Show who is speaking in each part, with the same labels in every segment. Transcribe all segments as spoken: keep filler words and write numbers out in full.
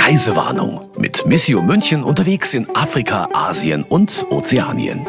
Speaker 1: Reisewarnung mit Missio München unterwegs in Afrika, Asien und Ozeanien.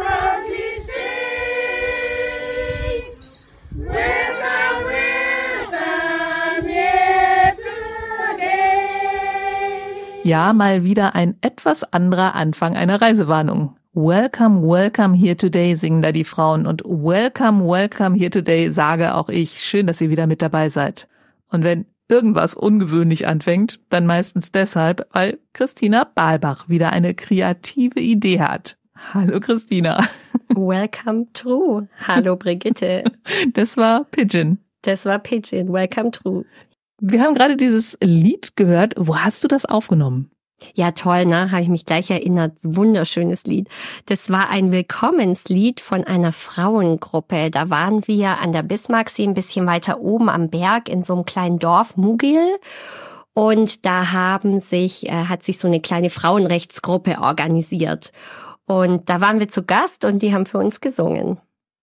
Speaker 2: Ja, mal wieder ein etwas anderer Anfang einer Reisewarnung. Welcome, welcome here today, singen da die Frauen. Und welcome, welcome here today sage auch ich. Schön, dass ihr wieder mit dabei seid. Und wenn irgendwas ungewöhnlich anfängt, dann meistens deshalb, weil Christina Balbach wieder eine kreative Idee hat. Hallo Christina.
Speaker 3: Welcome true. Hallo Brigitte.
Speaker 2: Das war Pidgin.
Speaker 3: Das war Pidgin. Welcome true.
Speaker 2: Wir haben gerade dieses Lied gehört. Wo hast du das aufgenommen?
Speaker 3: Ja, toll, ne? Habe ich mich gleich erinnert. Wunderschönes Lied. Das war ein Willkommenslied von einer Frauengruppe. Da waren wir an der Bismarcksee ein bisschen weiter oben am Berg in so einem kleinen Dorf, Mugil. Und da haben sich, äh, hat sich so eine kleine Frauenrechtsgruppe organisiert. Und da waren wir zu Gast und die haben für uns gesungen.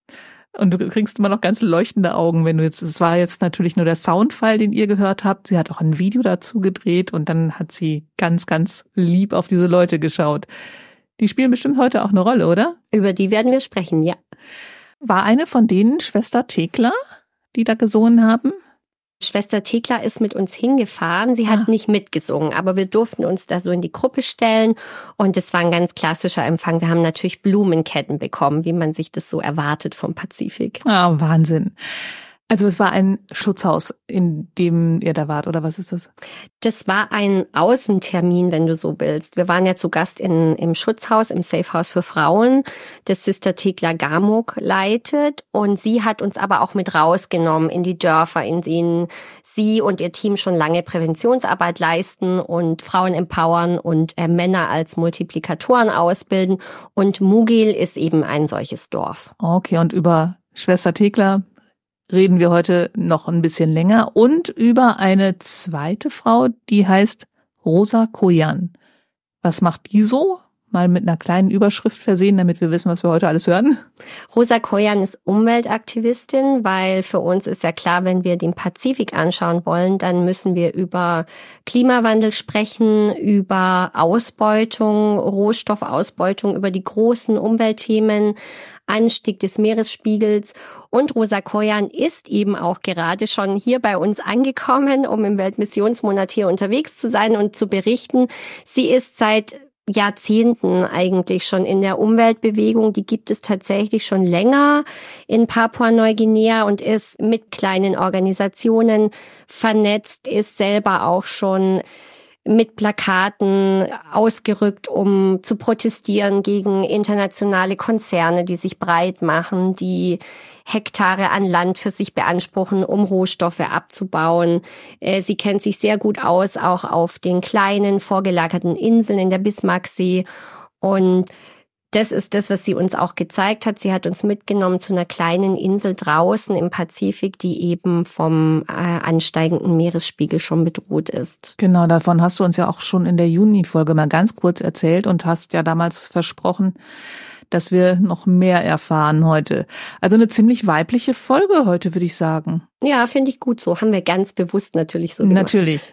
Speaker 2: Und du kriegst immer noch ganz leuchtende Augen, wenn du jetzt, es war jetzt natürlich nur der Soundfile, den ihr gehört habt. Sie hat auch ein Video dazu gedreht und dann hat sie ganz, ganz lieb auf diese Leute geschaut. Die spielen bestimmt heute auch eine Rolle, oder?
Speaker 3: Über die werden wir sprechen, ja.
Speaker 2: War eine von denen Schwester Thekla, die da gesungen haben?
Speaker 3: Schwester Thekla ist mit uns hingefahren. Sie hat ah. nicht mitgesungen, aber wir durften uns da so in die Gruppe stellen und es war ein ganz klassischer Empfang. Wir haben natürlich Blumenketten bekommen, wie man sich das so erwartet vom Pazifik.
Speaker 2: Ah, Wahnsinn. Also es war ein Schutzhaus, in dem ihr da wart, oder was ist das?
Speaker 3: Das war ein Außentermin, wenn du so willst. Wir waren ja zu Gast in, im Schutzhaus, im Safe House für Frauen, das Sister Thekla Gamuk leitet. Und sie hat uns aber auch mit rausgenommen in die Dörfer, in denen sie und ihr Team schon lange Präventionsarbeit leisten und Frauen empowern und äh, Männer als Multiplikatoren ausbilden. Und Mugil ist eben ein solches Dorf.
Speaker 2: Okay, und über Schwester Thekla reden wir heute noch ein bisschen länger und über eine zweite Frau, die heißt Rosa Koyan. Was macht die so? Mal mit einer kleinen Überschrift versehen, damit wir wissen, was wir heute alles hören.
Speaker 3: Rosa Koyan ist Umweltaktivistin, weil für uns ist ja klar, wenn wir den Pazifik anschauen wollen, dann müssen wir über Klimawandel sprechen, über Ausbeutung, Rohstoffausbeutung, über die großen Umweltthemen, Anstieg des Meeresspiegels. Und Rosa Koyan ist eben auch gerade schon hier bei uns angekommen, um im Weltmissionsmonat hier unterwegs zu sein und zu berichten. Sie ist seit Jahrzehnten eigentlich schon in der Umweltbewegung. Die gibt es tatsächlich schon länger in Papua-Neuguinea und ist mit kleinen Organisationen vernetzt, ist selber auch schon mit Plakaten ausgerückt, um zu protestieren gegen internationale Konzerne, die sich breit machen, die Hektare an Land für sich beanspruchen, um Rohstoffe abzubauen. Sie kennt sich sehr gut aus, auch auf den kleinen, vorgelagerten Inseln in der Bismarcksee. Und das ist das, was sie uns auch gezeigt hat. Sie hat uns mitgenommen zu einer kleinen Insel draußen im Pazifik, die eben vom äh, ansteigenden Meeresspiegel schon bedroht ist.
Speaker 2: Genau, davon hast du uns ja auch schon in der Juni-Folge mal ganz kurz erzählt und hast ja damals versprochen, dass wir noch mehr erfahren heute. Also eine ziemlich weibliche Folge heute, würde ich sagen.
Speaker 3: Ja, finde ich gut so. Haben wir ganz bewusst natürlich so gemacht.
Speaker 2: Natürlich.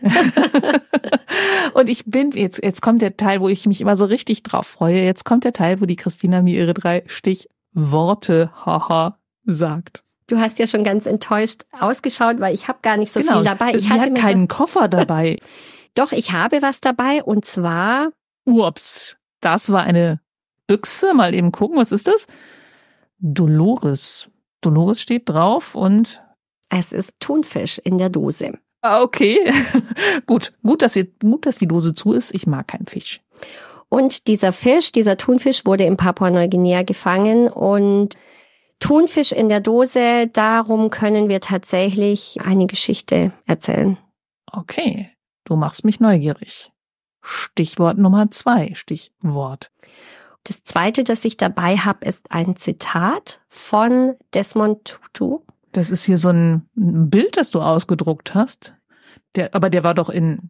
Speaker 2: Und ich bin, jetzt, jetzt kommt der Teil, wo ich mich immer so richtig drauf freue. Jetzt kommt der Teil, wo die Christina mir ihre drei Stichworte, haha, sagt.
Speaker 3: Du hast ja schon ganz enttäuscht ausgeschaut, weil ich habe gar nicht so
Speaker 2: genau.
Speaker 3: viel dabei. Ich
Speaker 2: Sie
Speaker 3: hatte
Speaker 2: hat keinen Koffer dabei.
Speaker 3: Doch, ich habe was dabei und zwar...
Speaker 2: Ups, das war eine Büchse. Mal eben gucken, was ist das? Dolores. Dolores steht drauf und...
Speaker 3: Es ist Thunfisch in der Dose.
Speaker 2: Okay, gut, gut, dass ihr, gut, dass die Dose zu ist. Ich mag keinen Fisch.
Speaker 3: Und dieser Fisch, dieser Thunfisch wurde in Papua-Neuguinea gefangen und Thunfisch in der Dose, darum können wir tatsächlich eine Geschichte erzählen.
Speaker 2: Okay, du machst mich neugierig. Stichwort Nummer zwei, Stichwort.
Speaker 3: Das zweite, das ich dabei habe, ist ein Zitat von Desmond Tutu.
Speaker 2: Das ist hier so ein Bild, das du ausgedruckt hast. Der, aber der war doch in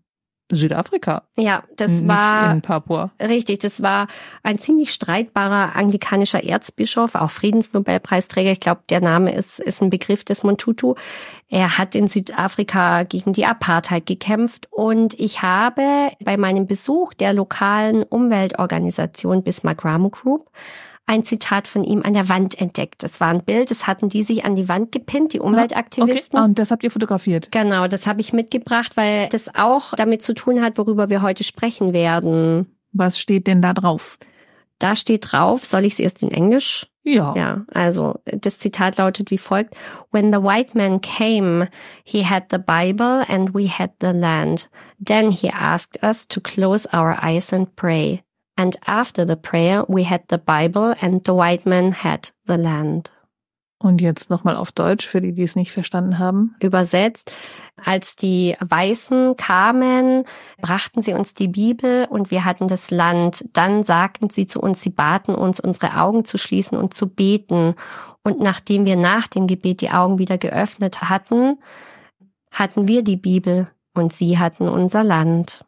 Speaker 2: Südafrika.
Speaker 3: Ja, das
Speaker 2: nicht
Speaker 3: war
Speaker 2: in Papua.
Speaker 3: Richtig. Das war ein ziemlich streitbarer anglikanischer Erzbischof, auch Friedensnobelpreisträger. Ich glaube, der Name ist ist ein Begriff, Desmond Tutu. Er hat in Südafrika gegen die Apartheid gekämpft und ich habe bei meinem Besuch der lokalen Umweltorganisation Bismarck Ramu Group ein Zitat von ihm an der Wand entdeckt. Das war ein Bild, das hatten die sich an die Wand gepinnt, die Umweltaktivisten.
Speaker 2: Okay. Und das habt ihr fotografiert?
Speaker 3: Genau, das habe ich mitgebracht, weil das auch damit zu tun hat, worüber wir heute sprechen werden.
Speaker 2: Was steht denn da drauf?
Speaker 3: Da steht drauf, soll ich es erst in Englisch?
Speaker 2: Ja.
Speaker 3: Ja, also das Zitat lautet wie folgt. When the white man came, he had the Bible and we had the land. Then he asked us to close our eyes and pray. And after the prayer, we had the Bible and the white man had the land.
Speaker 2: Und jetzt nochmal auf Deutsch, für die, die es nicht verstanden haben.
Speaker 3: Übersetzt, als die Weißen kamen, brachten sie uns die Bibel und wir hatten das Land. Dann sagten sie zu uns, sie baten uns, unsere Augen zu schließen und zu beten. Und nachdem wir nach dem Gebet die Augen wieder geöffnet hatten, hatten wir die Bibel und sie hatten unser Land.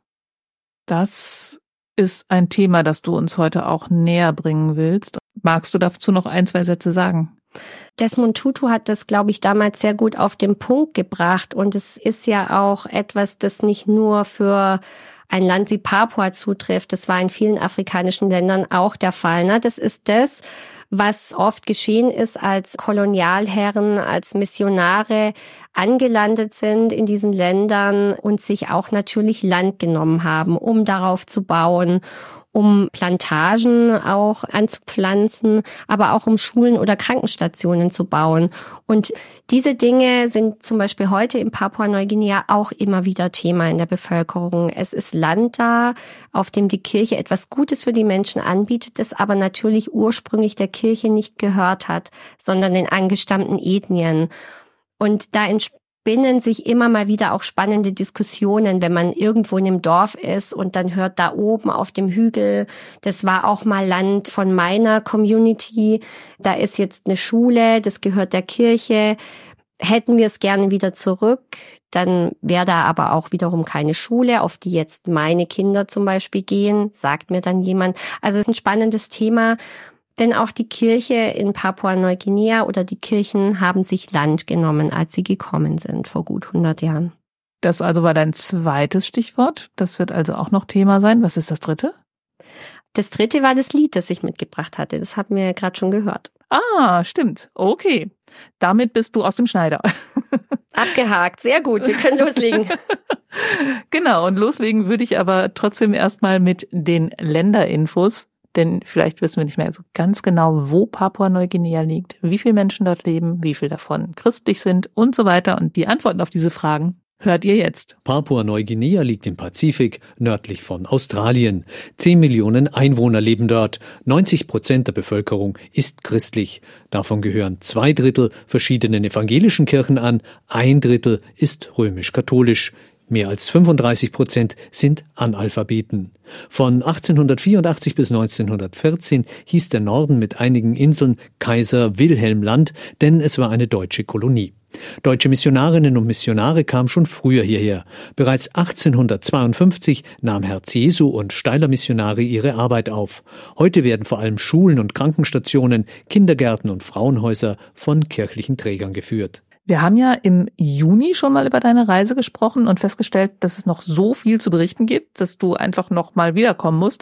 Speaker 2: Das ist ein Thema, das du uns heute auch näher bringen willst. Magst du dazu noch ein, zwei Sätze sagen?
Speaker 3: Desmond Tutu hat das, glaube ich, damals sehr gut auf den Punkt gebracht. Und es ist ja auch etwas, das nicht nur für ein Land wie Papua zutrifft. Das war in vielen afrikanischen Ländern auch der Fall. Ne? Das ist das, was oft geschehen ist, als Kolonialherren, als Missionare angelandet sind in diesen Ländern und sich auch natürlich Land genommen haben, um darauf zu bauen, um Plantagen auch anzupflanzen, aber auch um Schulen oder Krankenstationen zu bauen. Und diese Dinge sind zum Beispiel heute in Papua-Neuguinea auch immer wieder Thema in der Bevölkerung. Es ist Land da, auf dem die Kirche etwas Gutes für die Menschen anbietet, das aber natürlich ursprünglich der Kirche nicht gehört hat, sondern den angestammten Ethnien. Und da entspinnen sich immer mal wieder auch spannende Diskussionen, wenn man irgendwo in einem Dorf ist und dann hört da oben auf dem Hügel, das war auch mal Land von meiner Community, da ist jetzt eine Schule, das gehört der Kirche. Hätten wir es gerne wieder zurück, dann wäre da aber auch wiederum keine Schule, auf die jetzt meine Kinder zum Beispiel gehen, sagt mir dann jemand. Also es ist ein spannendes Thema. Denn auch die Kirche in Papua-Neuguinea oder die Kirchen haben sich Land genommen, als sie gekommen sind, vor gut hundert Jahren.
Speaker 2: Das also war dein zweites Stichwort. Das wird also auch noch Thema sein. Was ist das dritte?
Speaker 3: Das dritte war das Lied, das ich mitgebracht hatte. Das haben wir ja gerade schon gehört.
Speaker 2: Ah, stimmt. Okay. Damit bist du aus dem Schneider.
Speaker 3: Abgehakt. Sehr gut. Wir können loslegen.
Speaker 2: Genau. Und loslegen würde ich aber trotzdem erstmal mit den Länderinfos. Denn vielleicht wissen wir nicht mehr so ganz genau, wo Papua-Neuguinea liegt, wie viele Menschen dort leben, wie viele davon christlich sind und so weiter. Und die Antworten auf diese Fragen hört ihr jetzt.
Speaker 4: Papua-Neuguinea liegt im Pazifik, nördlich von Australien. Zehn Millionen Einwohner leben dort. neunzig Prozent der Bevölkerung ist christlich. Davon gehören zwei Drittel verschiedenen evangelischen Kirchen an, ein Drittel ist römisch-katholisch. Mehr als fünfunddreißig Prozent sind Analphabeten. Von achtzehnhundertvierundachtzig bis neunzehnhundertvierzehn hieß der Norden mit einigen Inseln Kaiser-Wilhelm-Land, denn es war eine deutsche Kolonie. Deutsche Missionarinnen und Missionare kamen schon früher hierher. Bereits achtzehnhundertzweiundfünfzig nahm Herz Jesu und Steiler Missionare ihre Arbeit auf. Heute werden vor allem Schulen und Krankenstationen, Kindergärten und Frauenhäuser von kirchlichen Trägern geführt.
Speaker 2: Wir haben ja im Juni schon mal über deine Reise gesprochen und festgestellt, dass es noch so viel zu berichten gibt, dass du einfach noch mal wiederkommen musst.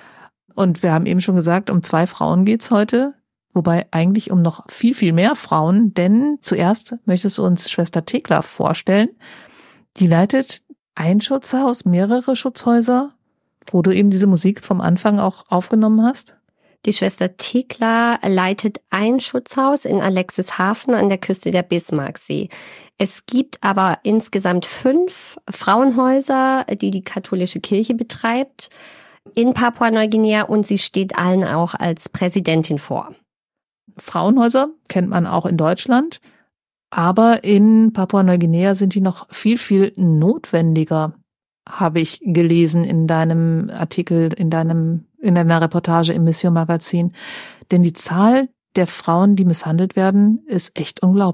Speaker 2: Und wir haben eben schon gesagt, um zwei Frauen geht's heute, wobei eigentlich um noch viel, viel mehr Frauen, denn zuerst möchtest du uns Schwester Thekla vorstellen. Die leitet ein Schutzhaus, mehrere Schutzhäuser, wo du eben diese Musik vom Anfang auch aufgenommen hast.
Speaker 3: Die Schwester Thekla leitet ein Schutzhaus in Alexishafen an der Küste der Bismarcksee. Es gibt aber insgesamt fünf Frauenhäuser, die die katholische Kirche betreibt in Papua-Neuguinea und sie steht allen auch als Präsidentin vor.
Speaker 2: Frauenhäuser kennt man auch in Deutschland, aber in Papua-Neuguinea sind die noch viel, viel notwendiger, habe ich gelesen in deinem Artikel, in deinem in deiner Reportage im Mission-Magazin. Denn die Zahl der Frauen, die misshandelt werden, ist echt unglaublich.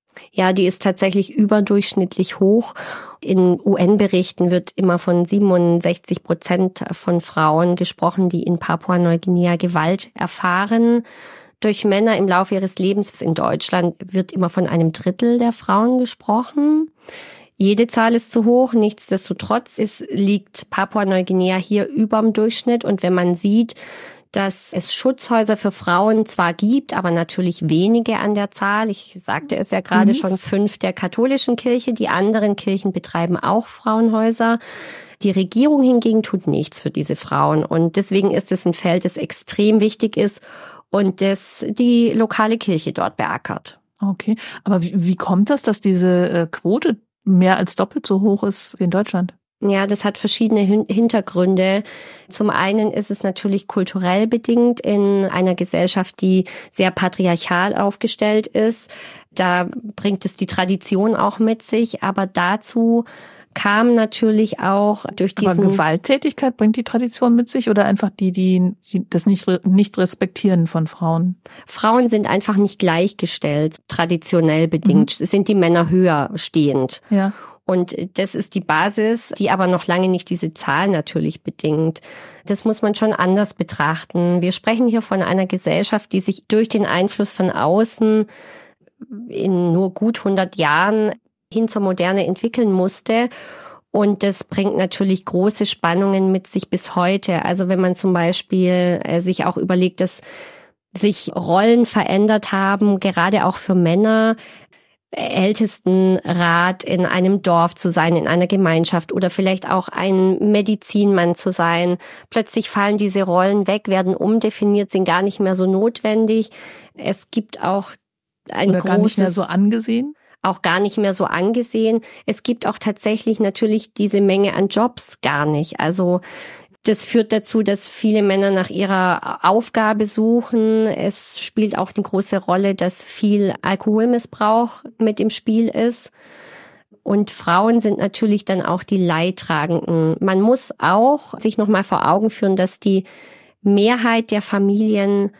Speaker 3: Ja, die ist tatsächlich überdurchschnittlich hoch. In U N-Berichten wird immer von siebenundsechzig Prozent von Frauen gesprochen, die in Papua-Neuguinea Gewalt erfahren durch Männer im Laufe ihres Lebens. In Deutschland wird immer von einem Drittel der Frauen gesprochen. Jede Zahl ist zu hoch, nichtsdestotrotz ist, liegt Papua-Neuguinea hier überm Durchschnitt. Und wenn man sieht, dass es Schutzhäuser für Frauen zwar gibt, aber natürlich wenige an der Zahl. Ich sagte es ja gerade mhm. schon, fünf der katholischen Kirche. Die anderen Kirchen betreiben auch Frauenhäuser. Die Regierung hingegen tut nichts für diese Frauen. Und deswegen ist es ein Feld, das extrem wichtig ist und das die lokale Kirche dort beackert.
Speaker 2: Okay, aber wie, wie kommt das, dass diese äh, Quote mehr als doppelt so hoch ist wie in Deutschland?
Speaker 3: Ja, das hat verschiedene Hin- Hintergründe. Zum einen ist es natürlich kulturell bedingt in einer Gesellschaft, die sehr patriarchal aufgestellt ist. Da bringt es die Tradition auch mit sich, aber dazu kam natürlich auch durch diesen...
Speaker 2: Aber Gewalttätigkeit bringt die Tradition mit sich oder einfach die, die, die das nicht, nicht respektieren von Frauen?
Speaker 3: Frauen sind einfach nicht gleichgestellt, traditionell bedingt, mhm. sind die Männer höher stehend.
Speaker 2: Ja.
Speaker 3: Und das ist die Basis, die aber noch lange nicht diese Zahl natürlich bedingt. Das muss man schon anders betrachten. Wir sprechen hier von einer Gesellschaft, die sich durch den Einfluss von außen in nur gut hundert Jahren hin zur Moderne entwickeln musste. Und das bringt natürlich große Spannungen mit sich bis heute. Also wenn man zum Beispiel äh, sich auch überlegt, dass sich Rollen verändert haben, gerade auch für Männer, Ältestenrat in einem Dorf zu sein, in einer Gemeinschaft oder vielleicht auch ein Medizinmann zu sein. Plötzlich fallen diese Rollen weg, werden umdefiniert, sind gar nicht mehr so notwendig. Es gibt auch ein
Speaker 2: oder
Speaker 3: großes...
Speaker 2: gar nicht mehr so angesehen?
Speaker 3: Auch gar nicht mehr so angesehen. Es gibt auch tatsächlich natürlich diese Menge an Jobs gar nicht. Also das führt dazu, dass viele Männer nach ihrer Aufgabe suchen. Es spielt auch eine große Rolle, dass viel Alkoholmissbrauch mit im Spiel ist. Und Frauen sind natürlich dann auch die Leidtragenden. Man muss auch sich nochmal vor Augen führen, dass die Mehrheit der Familien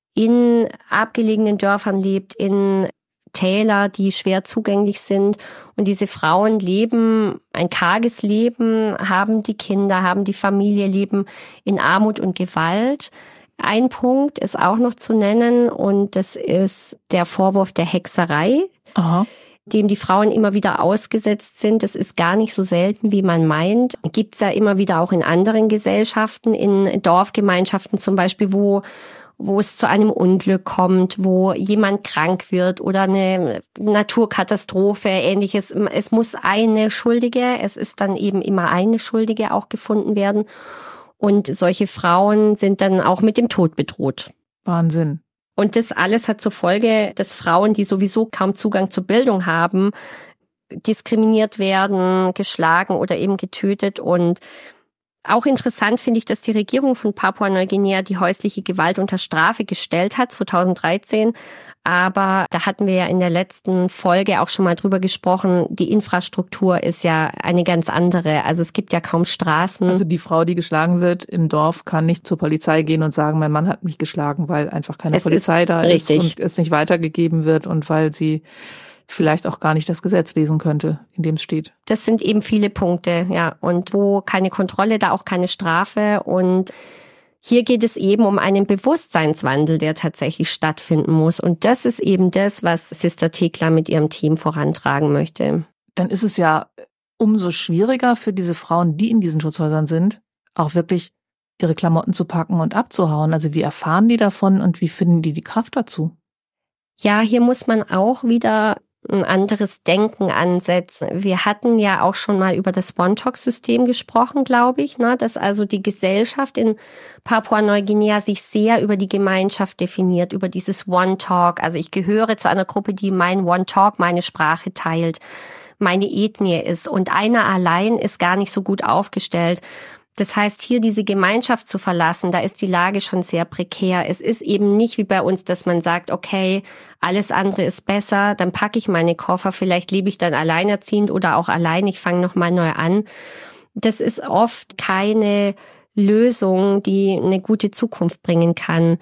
Speaker 3: in abgelegenen Dörfern lebt, in Täler, die schwer zugänglich sind. Und diese Frauen leben ein karges Leben, haben die Kinder, haben die Familie, leben in Armut und Gewalt. Ein Punkt ist auch noch zu nennen und das ist der Vorwurf der Hexerei,
Speaker 2: Aha.
Speaker 3: dem die Frauen immer wieder ausgesetzt sind. Das ist gar nicht so selten, wie man meint. Gibt's ja immer wieder auch in anderen Gesellschaften, in Dorfgemeinschaften zum Beispiel, wo wo es zu einem Unglück kommt, wo jemand krank wird oder eine Naturkatastrophe, Ähnliches. Es muss eine Schuldige, es ist dann eben immer eine Schuldige auch gefunden werden. Und solche Frauen sind dann auch mit dem Tod bedroht.
Speaker 2: Wahnsinn.
Speaker 3: Und das alles hat zur Folge, dass Frauen, die sowieso kaum Zugang zur Bildung haben, diskriminiert werden, geschlagen oder eben getötet. Und auch interessant finde ich, dass die Regierung von Papua-Neuguinea die häusliche Gewalt unter Strafe gestellt hat, zweitausenddreizehn. Aber da hatten wir ja in der letzten Folge auch schon mal drüber gesprochen, die Infrastruktur ist ja eine ganz andere. Also es gibt ja kaum Straßen.
Speaker 2: Also die Frau, die geschlagen wird im Dorf, kann nicht zur Polizei gehen und sagen, mein Mann hat mich geschlagen, weil einfach keine
Speaker 3: es
Speaker 2: Polizei da
Speaker 3: richtig.
Speaker 2: ist und es nicht weitergegeben wird und weil sie vielleicht auch gar nicht das Gesetz lesen könnte, in dem es steht.
Speaker 3: Das sind eben viele Punkte, ja. Und wo keine Kontrolle, da auch keine Strafe. Und hier geht es eben um einen Bewusstseinswandel, der tatsächlich stattfinden muss. Und das ist eben das, was Sister Thekla mit ihrem Team vorantragen möchte.
Speaker 2: Dann ist es ja umso schwieriger für diese Frauen, die in diesen Schutzhäusern sind, auch wirklich ihre Klamotten zu packen und abzuhauen. Also wie erfahren die davon und wie finden die die Kraft dazu?
Speaker 3: Ja, hier muss man auch wieder ein anderes Denken ansetzen. Wir hatten ja auch schon mal über das One-Talk-System gesprochen, glaube ich, ne? Dass also die Gesellschaft in Papua-Neuguinea sich sehr über die Gemeinschaft definiert, über dieses One-Talk. Also ich gehöre zu einer Gruppe, die mein One-Talk, meine Sprache teilt, meine Ethnie ist und einer allein ist gar nicht so gut aufgestellt. Das heißt, hier diese Gemeinschaft zu verlassen, da ist die Lage schon sehr prekär. Es ist eben nicht wie bei uns, dass man sagt, okay, alles andere ist besser, dann packe ich meine Koffer, vielleicht lebe ich dann alleinerziehend oder auch allein, ich fange nochmal neu an. Das ist oft keine Lösung, die eine gute Zukunft bringen kann.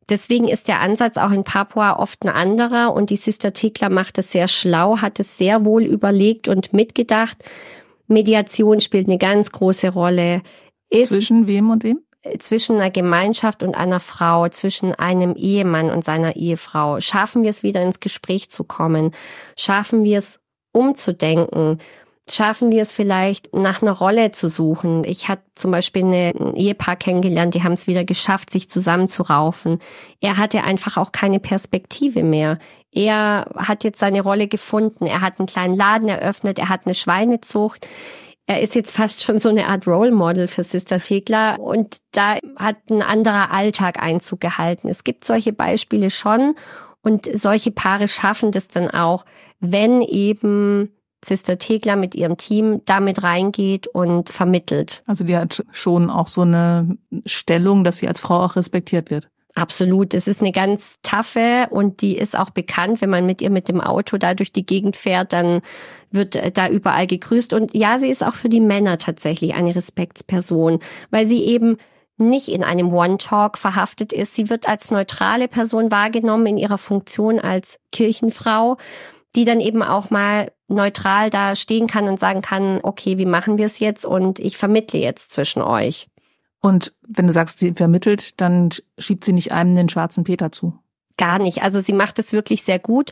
Speaker 3: Deswegen ist der Ansatz auch in Papua oft ein anderer und die Sister Thekla macht es sehr schlau, hat es sehr wohl überlegt und mitgedacht. Mediation spielt eine ganz große Rolle. Ist
Speaker 2: Zwischen wem und wem?
Speaker 3: Zwischen einer Gemeinschaft und einer Frau, zwischen einem Ehemann und seiner Ehefrau. Schaffen wir es wieder ins Gespräch zu kommen? Schaffen wir es umzudenken? Schaffen wir es vielleicht, nach einer Rolle zu suchen? Ich hatte zum Beispiel eine, ein Ehepaar kennengelernt, die haben es wieder geschafft, sich zusammenzuraufen. Er hatte einfach auch keine Perspektive mehr. Er hat jetzt seine Rolle gefunden. Er hat einen kleinen Laden eröffnet. Er hat eine Schweinezucht. Er ist jetzt fast schon so eine Art Role Model für Sister Thekla. Und da hat ein anderer Alltag Einzug gehalten. Es gibt solche Beispiele schon. Und solche Paare schaffen das dann auch, wenn eben Sister Thekla mit ihrem Team damit reingeht und vermittelt.
Speaker 2: Also die hat schon auch so eine Stellung, dass sie als Frau auch respektiert wird.
Speaker 3: Absolut. Es ist eine ganz taffe und die ist auch bekannt, wenn man mit ihr mit dem Auto da durch die Gegend fährt, dann wird da überall gegrüßt. Und ja, sie ist auch für die Männer tatsächlich eine Respektsperson, weil sie eben nicht in einem One-Talk verhaftet ist. Sie wird als neutrale Person wahrgenommen in ihrer Funktion als Kirchenfrau, die dann eben auch mal neutral da stehen kann und sagen kann, okay, wie machen wir es jetzt und ich vermittle jetzt zwischen euch.
Speaker 2: Und wenn du sagst, sie vermittelt, dann schiebt sie nicht einem den schwarzen Peter zu?
Speaker 3: Gar nicht. Also sie macht es wirklich sehr gut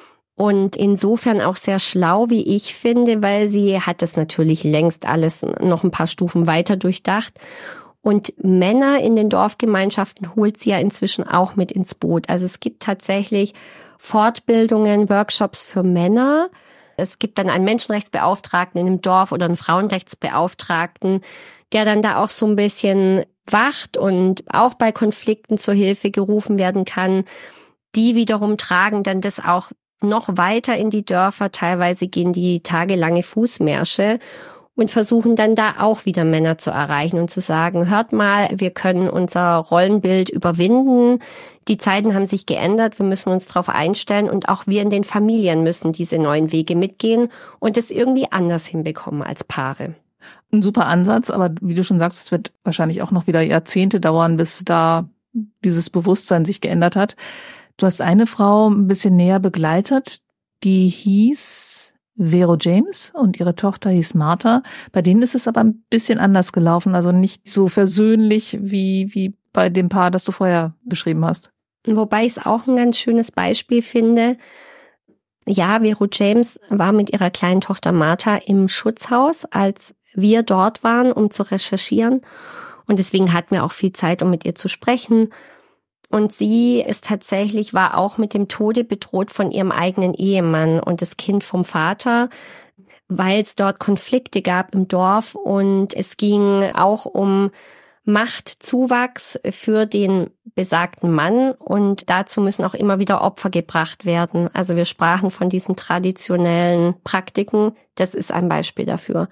Speaker 3: und insofern auch sehr schlau, wie ich finde, weil sie hat es natürlich längst alles noch ein paar Stufen weiter durchdacht. Und Männer in den Dorfgemeinschaften holt sie ja inzwischen auch mit ins Boot. Also es gibt tatsächlich Fortbildungen, Workshops für Männer. Es gibt dann einen Menschenrechtsbeauftragten in einem Dorf oder einen Frauenrechtsbeauftragten, der dann da auch so ein bisschen wacht und auch bei Konflikten zur Hilfe gerufen werden kann. Die wiederum tragen dann das auch noch weiter in die Dörfer. Teilweise gehen die tagelange Fußmärsche und versuchen dann da auch wieder Männer zu erreichen und zu sagen, hört mal, wir können unser Rollenbild überwinden. Die Zeiten haben sich geändert, wir müssen uns darauf einstellen und auch wir in den Familien müssen diese neuen Wege mitgehen und es irgendwie anders hinbekommen als Paare.
Speaker 2: Ein super Ansatz, aber wie du schon sagst, es wird wahrscheinlich auch noch wieder Jahrzehnte dauern, bis da dieses Bewusstsein sich geändert hat. Du hast eine Frau ein bisschen näher begleitet, die hieß Vero James und ihre Tochter hieß Martha. Bei denen ist es aber ein bisschen anders gelaufen, also nicht so versöhnlich wie, wie bei dem Paar, das du vorher beschrieben hast.
Speaker 3: Wobei ich es auch ein ganz schönes Beispiel finde. Ja, Vero James war mit ihrer kleinen Tochter Martha im Schutzhaus, als wir dort waren, um zu recherchieren. Und deswegen hatten wir auch viel Zeit, um mit ihr zu sprechen. Und sie ist tatsächlich, war auch mit dem Tode bedroht von ihrem eigenen Ehemann und das Kind vom Vater, weil es dort Konflikte gab im Dorf und es ging auch um Machtzuwachs für den besagten Mann und dazu müssen auch immer wieder Opfer gebracht werden. Also wir sprachen von diesen traditionellen Praktiken, das ist ein Beispiel dafür.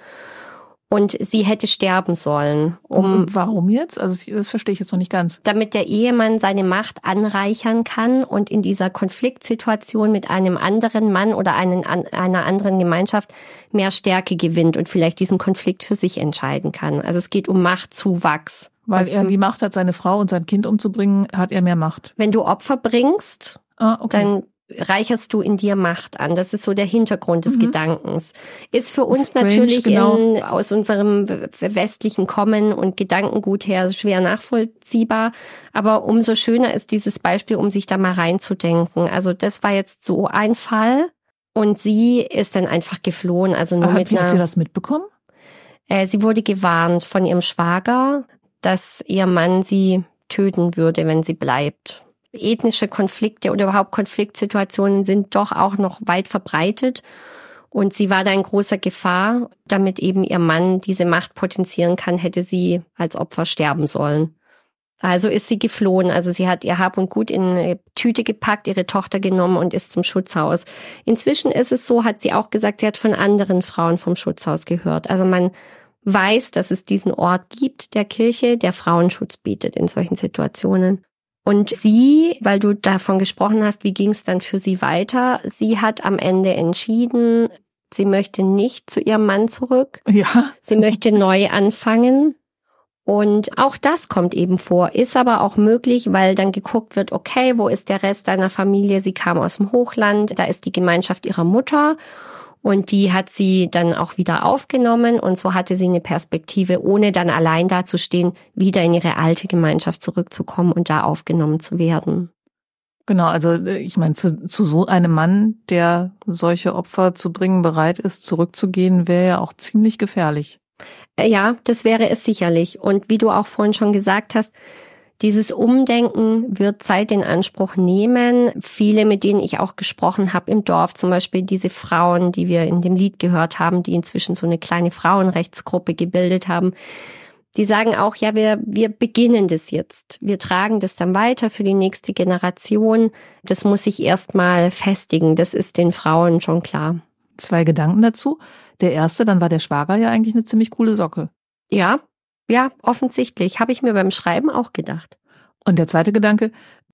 Speaker 3: Und sie hätte sterben sollen. Um
Speaker 2: Warum jetzt? Also das verstehe ich jetzt noch nicht ganz.
Speaker 3: Damit der Ehemann seine Macht anreichern kann und in dieser Konfliktsituation mit einem anderen Mann oder einen, einer anderen Gemeinschaft mehr Stärke gewinnt und vielleicht diesen Konflikt für sich entscheiden kann. Also es geht um Machtzuwachs.
Speaker 2: Weil er die Macht hat, seine Frau und sein Kind umzubringen, hat er mehr Macht.
Speaker 3: Wenn du Opfer bringst,
Speaker 2: ah, okay.
Speaker 3: dann reicherst du in dir Macht an. Das ist so der Hintergrund des mhm. Gedankens. Ist für uns Strange, natürlich genau. in, aus unserem westlichen Kommen und Gedankengut her schwer nachvollziehbar. Aber umso schöner ist dieses Beispiel, um sich da mal reinzudenken. Also das war jetzt so ein Fall und sie ist dann einfach geflohen. Also nur
Speaker 2: Aber
Speaker 3: mit
Speaker 2: wie
Speaker 3: einer,
Speaker 2: hat sie das mitbekommen?
Speaker 3: Äh, sie wurde gewarnt von ihrem Schwager, dass ihr Mann sie töten würde, wenn sie bleibt. Ethnische Konflikte oder überhaupt Konfliktsituationen sind doch auch noch weit verbreitet. Und sie war da in großer Gefahr, damit eben ihr Mann diese Macht potenzieren kann, hätte sie als Opfer sterben sollen. Also ist sie geflohen. Also sie hat ihr Hab und Gut in eine Tüte gepackt, ihre Tochter genommen und ist zum Schutzhaus. Inzwischen ist es so, hat sie auch gesagt, sie hat von anderen Frauen vom Schutzhaus gehört. Also man weiß, dass es diesen Ort gibt, der Kirche, der Frauenschutz bietet in solchen Situationen. Und sie, weil du davon gesprochen hast, wie ging es dann für sie weiter? Sie hat am Ende entschieden, sie möchte nicht zu ihrem Mann zurück.
Speaker 2: Ja.
Speaker 3: Sie möchte neu anfangen. Und auch das kommt eben vor, ist aber auch möglich, weil dann geguckt wird, okay, wo ist der Rest deiner Familie? Sie kam aus dem Hochland, da ist die Gemeinschaft ihrer Mutter und die hat sie dann auch wieder aufgenommen und so hatte sie eine Perspektive, ohne dann allein dazustehen, wieder in ihre alte Gemeinschaft zurückzukommen und da aufgenommen zu werden.
Speaker 2: Genau, also ich meine, zu, zu so einem Mann, der solche Opfer zu bringen bereit ist, zurückzugehen, wäre ja auch ziemlich gefährlich.
Speaker 3: Ja, das wäre es sicherlich. Und wie du auch vorhin schon gesagt hast, dieses Umdenken wird Zeit in Anspruch nehmen. Viele, mit denen ich auch gesprochen habe im Dorf, zum Beispiel diese Frauen, die wir in dem Lied gehört haben, die inzwischen so eine kleine Frauenrechtsgruppe gebildet haben, die sagen auch, ja, wir, wir beginnen das jetzt. Wir tragen das dann weiter für die nächste Generation. Das muss sich erstmal festigen. Das ist den Frauen schon klar.
Speaker 2: Zwei Gedanken dazu. Der erste, dann war der Schwager ja eigentlich eine ziemlich coole Socke.
Speaker 3: Ja, ja, offensichtlich. Habe ich mir beim Schreiben auch gedacht.
Speaker 2: Und der zweite Gedanke,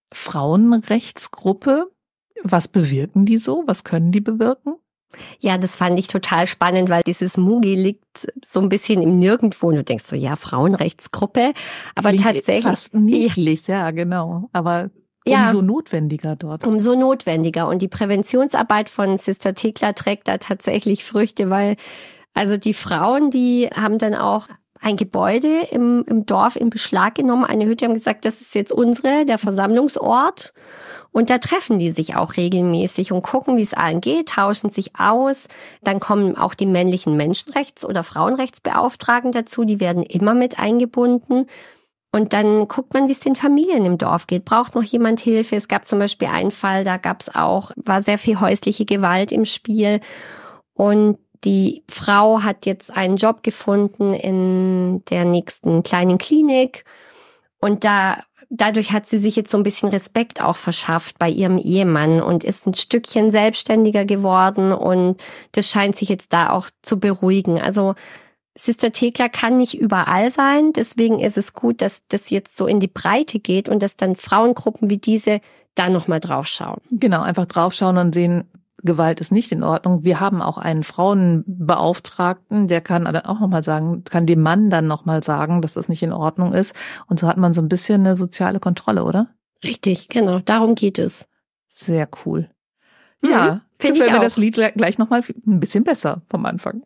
Speaker 2: Frauenrechtsgruppe, was bewirken die so? Was können die bewirken?
Speaker 3: Ja, das fand ich total spannend, weil dieses Mugi liegt so ein bisschen im Nirgendwo. Und du denkst so, ja, Frauenrechtsgruppe. Aber
Speaker 2: Klingt
Speaker 3: tatsächlich.
Speaker 2: Fast niedlich, ja, genau. Aber
Speaker 3: ja,
Speaker 2: umso notwendiger dort.
Speaker 3: Umso notwendiger. Und die Präventionsarbeit von Sister Thekla trägt da tatsächlich Früchte, weil also die Frauen, die haben dann auch ein Gebäude im, im Dorf in Beschlag genommen, eine Hütte, haben gesagt, das ist jetzt unsere, der Versammlungsort. Und da treffen die sich auch regelmäßig und gucken, wie es allen geht, tauschen sich aus. Dann kommen auch die männlichen Menschenrechts- oder Frauenrechtsbeauftragten dazu, die werden immer mit eingebunden. Und dann guckt man, wie es den Familien im Dorf geht. Braucht noch jemand Hilfe? Es gab zum Beispiel einen Fall, da gab es auch, war sehr viel häusliche Gewalt im Spiel. Und die Frau hat jetzt einen Job gefunden in der nächsten kleinen Klinik. Und da dadurch hat sie sich jetzt so ein bisschen Respekt auch verschafft bei ihrem Ehemann und ist ein Stückchen selbstständiger geworden. Und das scheint sich jetzt da auch zu beruhigen. Also Sister Thekla kann nicht überall sein, deswegen ist es gut, dass das jetzt so in die Breite geht und dass dann Frauengruppen wie diese da nochmal draufschauen.
Speaker 2: Genau, einfach draufschauen und sehen, Gewalt ist nicht in Ordnung. Wir haben auch einen Frauenbeauftragten, der kann dann auch nochmal sagen, kann dem Mann dann nochmal sagen, dass das nicht in Ordnung ist. Und so hat man so ein bisschen eine soziale Kontrolle, oder?
Speaker 3: Richtig, genau, darum geht es.
Speaker 2: Sehr cool. Ja,
Speaker 3: mhm,
Speaker 2: gefällt mir das Lied gleich nochmal ein bisschen besser vom Anfang.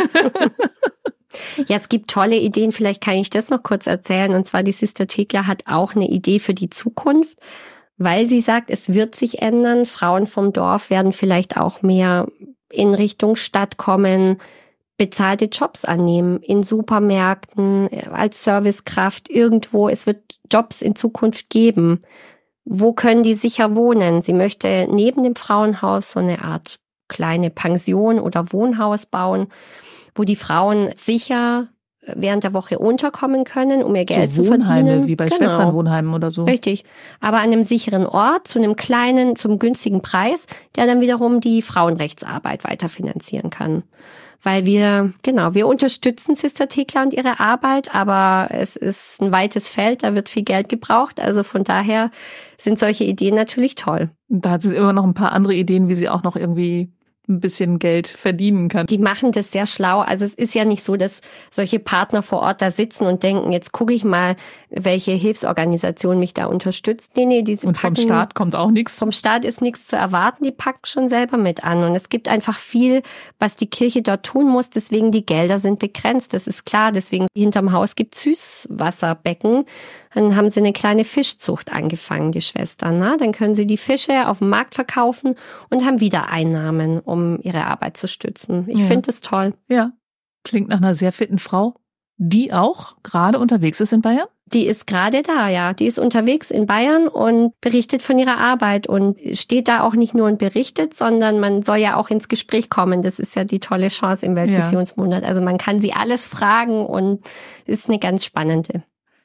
Speaker 3: Ja, es gibt tolle Ideen. Vielleicht kann ich das noch kurz erzählen. Und zwar die Sister Thekla hat auch eine Idee für die Zukunft, weil sie sagt, es wird sich ändern. Frauen vom Dorf werden vielleicht auch mehr in Richtung Stadt kommen, bezahlte Jobs annehmen, in Supermärkten, als Servicekraft, irgendwo. Es wird Jobs in Zukunft geben. Wo können die sicher wohnen? Sie möchte neben dem Frauenhaus so eine Art kleine Pension oder Wohnhaus bauen, wo die Frauen sicher während der Woche unterkommen können, um ihr Geld
Speaker 2: so
Speaker 3: zu
Speaker 2: Wohnheime,
Speaker 3: verdienen.
Speaker 2: Wie bei
Speaker 3: genau.
Speaker 2: Schwesternwohnheimen oder so.
Speaker 3: Richtig. Aber an einem sicheren Ort, zu einem kleinen, zum günstigen Preis, der dann wiederum die Frauenrechtsarbeit weiterfinanzieren kann. Weil wir, genau, wir unterstützen Sister Thekla und ihre Arbeit, aber es ist ein weites Feld, da wird viel Geld gebraucht. Also von daher sind solche Ideen natürlich toll.
Speaker 2: Da hat sie immer noch ein paar andere Ideen, wie sie auch noch irgendwie ein bisschen Geld verdienen kann.
Speaker 3: Die machen das sehr schlau. Also es ist ja nicht so, dass solche Partner vor Ort da sitzen und denken, jetzt gucke ich mal, welche Hilfsorganisation mich da unterstützt. Nee, nee, diese
Speaker 2: Und vom
Speaker 3: packen,
Speaker 2: Staat kommt auch nichts.
Speaker 3: Vom Staat ist nichts zu erwarten. Die packen schon selber mit an. Und es gibt einfach viel, was die Kirche dort tun muss. Deswegen die Gelder sind begrenzt. Das ist klar. Deswegen hinterm Haus gibt es Süßwasserbecken. Dann haben sie eine kleine Fischzucht angefangen, die Schwestern. Na? Dann können sie die Fische auf dem Markt verkaufen und haben wieder Einnahmen, um ihre Arbeit zu stützen. Ich ja. finde das toll.
Speaker 2: Ja, klingt nach einer sehr fitten Frau, die auch gerade unterwegs ist in Bayern?
Speaker 3: Die ist gerade da, ja. Die ist unterwegs in Bayern und berichtet von ihrer Arbeit und steht da auch nicht nur und berichtet, sondern man soll ja auch ins Gespräch kommen. Das ist ja die tolle Chance im Weltmissionsmonat. Also man kann sie alles fragen und ist eine ganz spannende.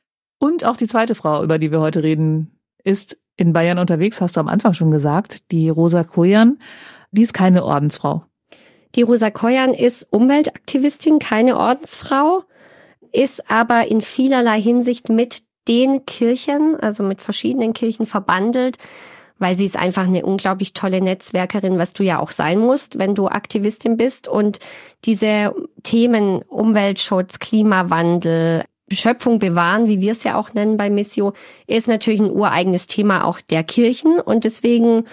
Speaker 2: Und auch die zweite Frau, über die wir heute reden, ist in Bayern unterwegs, hast du am Anfang schon gesagt, die Rosa Kojan. Die ist keine Ordensfrau.
Speaker 3: Die Rosa Kojan ist Umweltaktivistin, keine Ordensfrau, ist aber in vielerlei Hinsicht mit den Kirchen, also mit verschiedenen Kirchen verbandelt, weil sie ist einfach eine unglaublich tolle Netzwerkerin, was du ja auch sein musst, wenn du Aktivistin bist. Und diese Themen Umweltschutz, Klimawandel, Schöpfung bewahren, wie wir es ja auch nennen bei Missio, ist natürlich ein ureigenes Thema auch der Kirchen und deswegen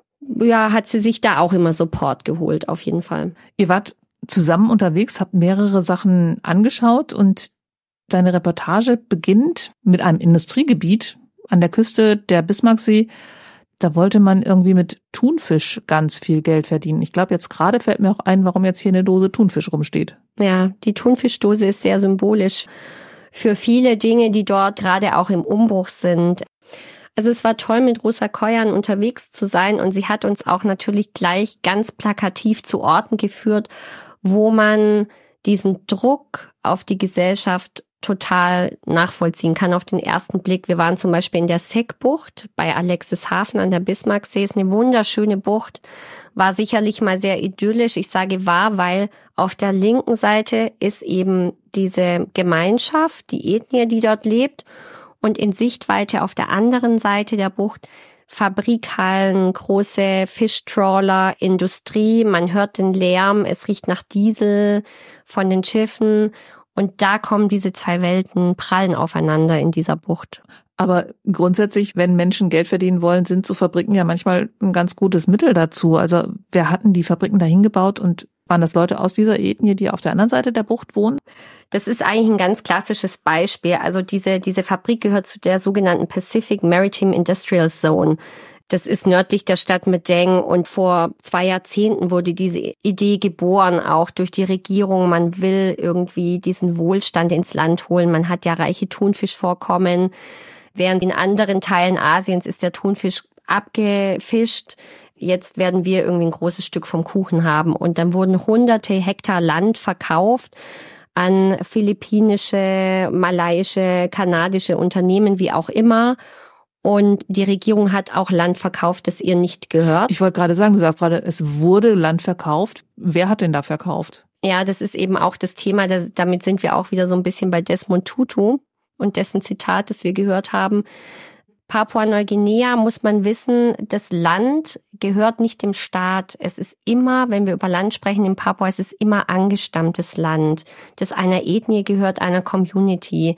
Speaker 3: ja, hat sie sich da auch immer Support geholt, auf jeden Fall.
Speaker 2: Ihr wart zusammen unterwegs, habt mehrere Sachen angeschaut und deine Reportage beginnt mit einem Industriegebiet an der Küste der Bismarcksee. Da wollte man irgendwie mit Thunfisch ganz viel Geld verdienen. Ich glaube, jetzt gerade fällt mir auch ein, warum jetzt hier eine Dose Thunfisch rumsteht.
Speaker 3: Ja, die Thunfischdose ist sehr symbolisch für viele Dinge, die dort gerade auch im Umbruch sind. Also es war toll, mit Rosa Koyan unterwegs zu sein und sie hat uns auch natürlich gleich ganz plakativ zu Orten geführt, wo man diesen Druck auf die Gesellschaft total nachvollziehen kann auf den ersten Blick. Wir waren zum Beispiel in der Seckbucht bei Alexishafen an der Bismarcksee. Ist eine wunderschöne Bucht, war sicherlich mal sehr idyllisch. Ich sage war, weil auf der linken Seite ist eben diese Gemeinschaft, die Ethnie, die dort lebt. Und in Sichtweite auf der anderen Seite der Bucht Fabrikhallen, große Fischtrawler, Industrie. Man hört den Lärm, es riecht nach Diesel von den Schiffen. Und da kommen diese zwei Welten, prallen aufeinander in dieser Bucht.
Speaker 2: Aber grundsätzlich, wenn Menschen Geld verdienen wollen, sind so Fabriken ja manchmal ein ganz gutes Mittel dazu. Also wer hatten die Fabriken dahin gebaut und waren das Leute aus dieser Ethnie, die auf der anderen Seite der Bucht wohnen?
Speaker 3: Das ist eigentlich ein ganz klassisches Beispiel. Also diese, diese Fabrik gehört zu der sogenannten Pacific Maritime Industrial Zone. Das ist nördlich der Stadt Madang und vor zwei Jahrzehnten wurde diese Idee geboren, auch durch die Regierung. Man will irgendwie diesen Wohlstand ins Land holen. Man hat ja reiche Thunfischvorkommen. Während in anderen Teilen Asiens ist der Thunfisch abgefischt. Jetzt werden wir irgendwie ein großes Stück vom Kuchen haben. Und dann wurden hunderte Hektar Land verkauft an philippinische, malaiische, kanadische Unternehmen, wie auch immer. Und die Regierung hat auch Land verkauft, das ihr nicht gehört.
Speaker 2: Ich wollte gerade sagen, du sagst gerade, es wurde Land verkauft. Wer hat denn da verkauft?
Speaker 3: Ja, das ist eben auch das Thema. Das, damit sind wir auch wieder so ein bisschen bei Desmond Tutu und dessen Zitat, das wir gehört haben. Papua-Neuguinea muss man wissen, das Land gehört nicht dem Staat. Es ist immer, wenn wir über Land sprechen in Papua, es ist immer angestammtes Land, das einer Ethnie gehört, einer Community.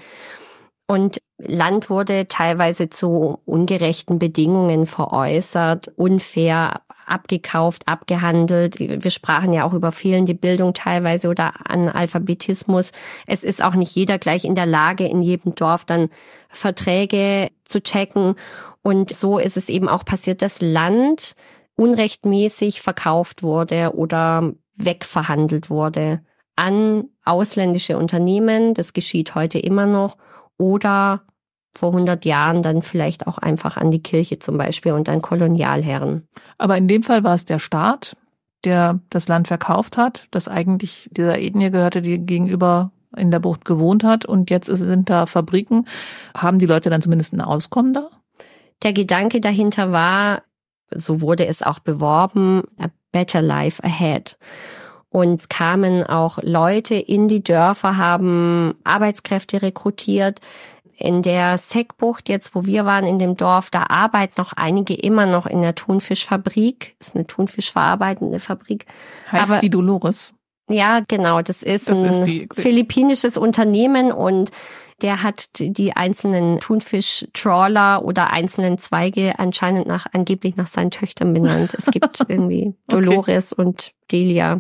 Speaker 3: Und Land wurde teilweise zu ungerechten Bedingungen veräußert, unfair abgekauft, abgehandelt. Wir sprachen ja auch über fehlende Bildung teilweise oder Analphabetismus. Es ist auch nicht jeder gleich in der Lage, in jedem Dorf dann Verträge zu checken. Und so ist es eben auch passiert, dass Land unrechtmäßig verkauft wurde oder wegverhandelt wurde an ausländische Unternehmen. Das geschieht heute immer noch. Oder vor hundert Jahren dann vielleicht auch einfach an die Kirche zum Beispiel und an Kolonialherren.
Speaker 2: Aber in dem Fall war es der Staat, der das Land verkauft hat, das eigentlich dieser Ethnie gehörte, die gegenüber in der Bucht gewohnt hat. Und jetzt sind da Fabriken. Haben die Leute dann zumindest ein Auskommen da?
Speaker 3: Der Gedanke dahinter war, so wurde es auch beworben, a better life ahead. Und es kamen auch Leute in die Dörfer, haben Arbeitskräfte rekrutiert. In der Seckbucht, jetzt wo wir waren in dem Dorf, da arbeiten noch einige immer noch in der Thunfischfabrik. Das ist eine Thunfischverarbeitende Fabrik.
Speaker 2: Heißt
Speaker 3: Aber,
Speaker 2: die Dolores?
Speaker 3: Ja, genau. Das ist
Speaker 2: das
Speaker 3: ein
Speaker 2: ist die,
Speaker 3: philippinisches Unternehmen und der hat die einzelnen Thunfisch-Trawler oder einzelnen Zweige anscheinend nach, angeblich nach seinen Töchtern benannt. Es gibt irgendwie Dolores okay. und Delia.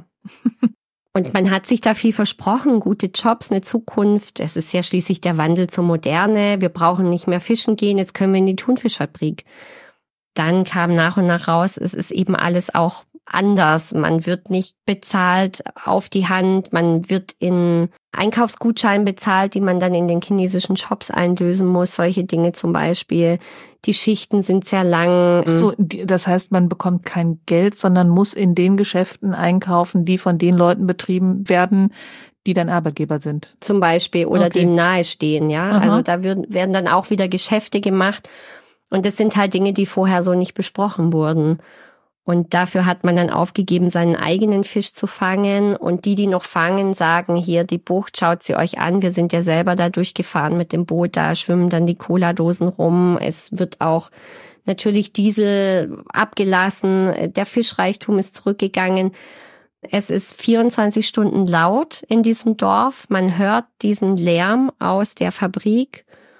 Speaker 3: Und man hat sich da viel versprochen, gute Jobs, eine Zukunft. Es ist ja schließlich der Wandel zur Moderne. Wir brauchen nicht mehr fischen gehen, jetzt können wir in die Thunfischfabrik. Dann kam nach und nach raus, es ist eben alles auch anders. Man wird nicht bezahlt auf die Hand, man wird in Einkaufsgutscheinen bezahlt, die man dann in den chinesischen Shops einlösen muss. Solche Dinge zum Beispiel. Die Schichten sind sehr lang.
Speaker 2: So, das heißt, man bekommt kein Geld, sondern muss in den Geschäften einkaufen, die von den Leuten betrieben werden, die dann Arbeitgeber sind.
Speaker 3: Zum Beispiel oder
Speaker 2: okay.
Speaker 3: dem nahestehen, ja.
Speaker 2: Aha.
Speaker 3: Also da werden, werden dann auch wieder Geschäfte gemacht. Und das sind halt Dinge, die vorher so nicht besprochen wurden. Und dafür hat man dann aufgegeben, seinen eigenen Fisch zu fangen. Und die, die noch fangen, sagen, hier, die Bucht, schaut sie euch an. Wir sind ja selber da durchgefahren mit dem Boot. Da schwimmen dann die Cola-Dosen rum. Es wird auch natürlich Diesel abgelassen. Der Fischreichtum ist zurückgegangen. Es ist vierundzwanzig Stunden laut in diesem Dorf. Man hört diesen Lärm aus der Fabrik.